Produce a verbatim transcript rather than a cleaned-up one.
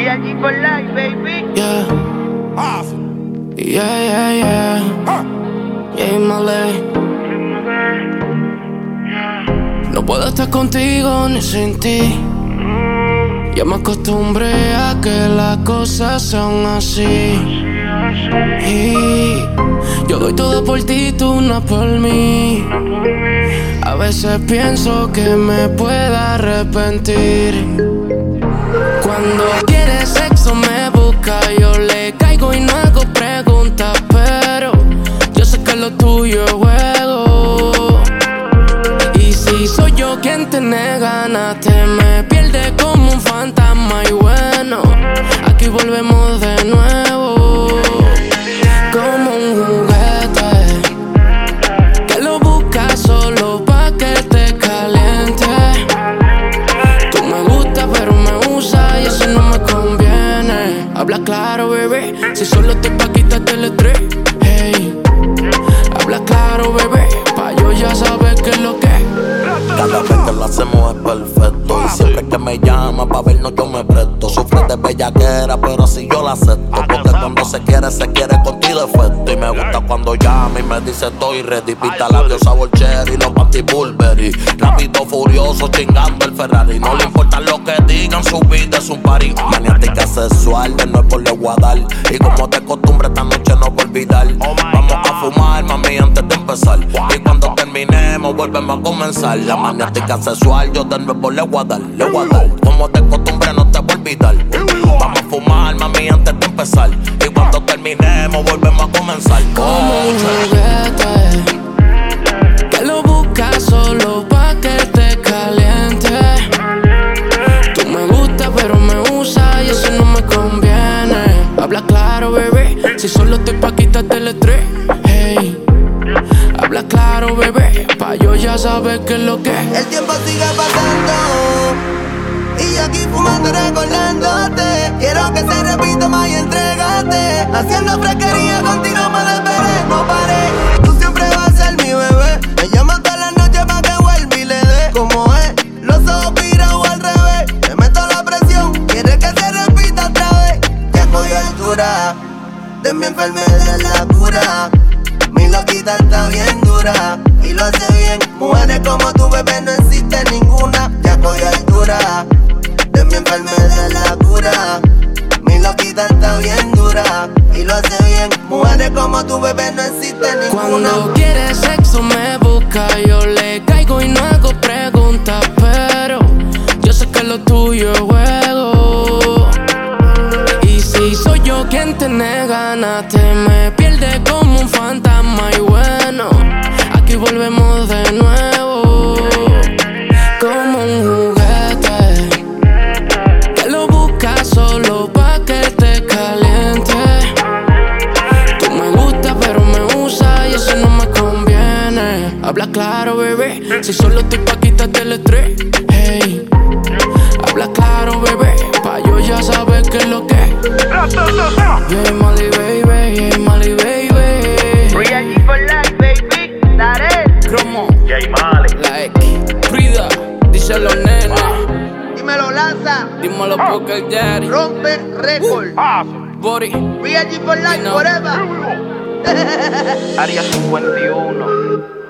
Real G for life, baby. Yeah. Awesome. Yeah, yeah, yeah. Huh. Yeah, Malay. No puedo estar contigo ni sin ti. Ya me acostumbré a que las cosas son así. Y yo doy todo por ti, tú no por mí. A veces pienso que me pueda arrepentir. Cuando quieres sexo me busca, yo le caigo y no hago preguntas, pero yo sé que lo tuyo es juego. Y si soy yo quien tiene ganas, te me pierde como un fantasma. Y bueno, aquí volvemos de nuevo, como un juguete que lo buscas solo pa' que te caliente. Tú me gustas pero me usas y eso no me conviene. Habla claro, bebé, si solo estoy pa' quitarte el estrés. Hey, habla claro, bebé, pa' yo ya saber qué es lo que es. Cada vez que lo hacemos es perfecto. Y siempre que me llama pa' vernos yo me presto. Sufre de bellaquera pero así yo la acepto. Porque cuando se quiere, se quiere con ti defecto. Y me gusta cuando llama y me dice estoy ready. Pita labios sabor cherry, los panty Burberry. Rápido, furioso, chingando el Ferrari. No le importa lo que digan, su vida es un party. Maniática sexual, de nuevo le voy a dar. Y como te costumbre esta noche no voy a olvidar. Vamos a fumar, mami, antes de empezar. Y cuando terminemos, volvemos a comenzar. La maniática sexual, yo de nuevo le voy a dar, le voy a dar. Como de costumbre no te voy a olvidar. Vamos a fumar, mami, antes de empezar. Y cuando terminemos, volvemos a comenzar. Como un juguete que lo buscas solo pa' que te caliente. Tú me gustas pero me usas y eso no me conviene. Habla claro, bebé, si solo estoy pa' quitarte el estrés. Hey, habla claro, bebé, pa' yo ya saber qué es lo que es. El tiempo sigue pasando y yo aquí fumando recordándote. Quiero que se repita más y entrégate. Haciendo fresquería contigo me desesperé, no paré. Tú siempre vas a ser mi bebé. Me llamas todas las noches pa' que vuelva y le dé. Como es, los ojos virados al revés. Te meto la presión, quieres que se repita otra vez. Ya cogió altura, de mi enfermedad es la cura. Mi loquita está bien dura y lo hace bien. Mujeres como tu bebé no existe ninguna. Ya cogió altura, de mi enfermedad es la cura. Mi loquita está bien dura y lo hace bien. Mujeres como tu bebé no existe ninguna. Cuando quieres sexo me busca, yo le caigo y no hago preguntas, pero yo sé que lo tuyo es juego. Y si soy yo quien tiene ganas, te me pierde como un fantasma. Y bueno, aquí volvemos de nuevo, como un juguete que lo buscas solo pa' que te caliente. Tú me gustas pero me usas y eso no me conviene. Habla claro, bebé, si solo estoy pa' quitarte el estrés. Hey, habla claro, bebé, pa' yo ya saber qué es lo que es. Yeah, Molly, baby, yeah, Molly, baby. Real G for life, baby. Daré. Cromo, Jay Mali. like, Frida, díselo, nena. Dímelo, lanza, Dímelo, Poker Daddy. rompe récord. Awesome. Body, Real G for life No. forever. Área cincuenta y uno.